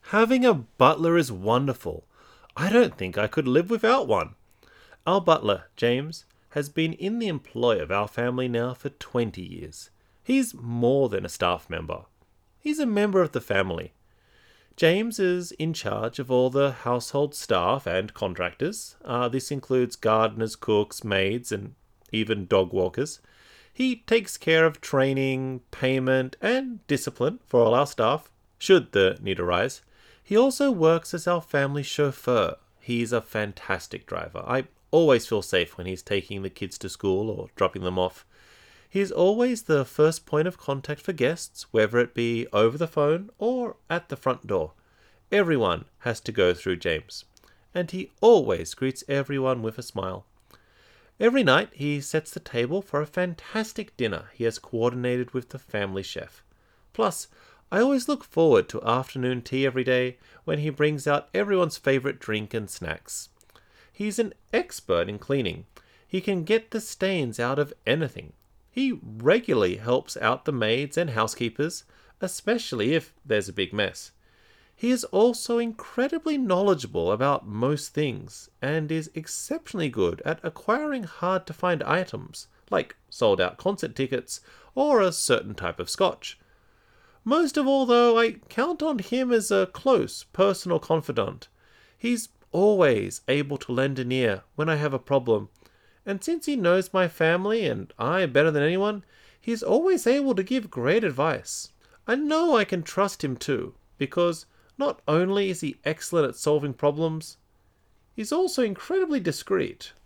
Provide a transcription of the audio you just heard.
Having a butler is wonderful. I don't think I could live without one. Our butler, James, has been in the employ of our family now for 20 years. He's more than a staff member. He's a member of the family. James is in charge of all the household staff and contractors. This includes gardeners, cooks, maids, and even dog walkers. He takes care of training, payment, and discipline for all our staff, should the need arise. He also works as our family chauffeur. He's a fantastic driver. I always feel safe when he's taking the kids to school or dropping them off. He is always the first point of contact for guests, whether it be over the phone or at the front door. Everyone has to go through James, and he always greets everyone with a smile. Every night he sets the table for a fantastic dinner he has coordinated with the family chef. Plus, I always look forward to afternoon tea every day when he brings out everyone's favorite drink and snacks. He's an expert in cleaning. He can get the stains out of anything. He regularly helps out the maids and housekeepers, especially if there's a big mess. He is also incredibly knowledgeable about most things and is exceptionally good at acquiring hard-to-find items, like sold-out concert tickets or a certain type of scotch. Most of all, though, I count on him as a close, personal confidant. He's always able to lend an ear when I have a problem, and since he knows my family and I better than anyone, he's always able to give great advice. I know I can trust him too, because not only is he excellent at solving problems, he's also incredibly discreet.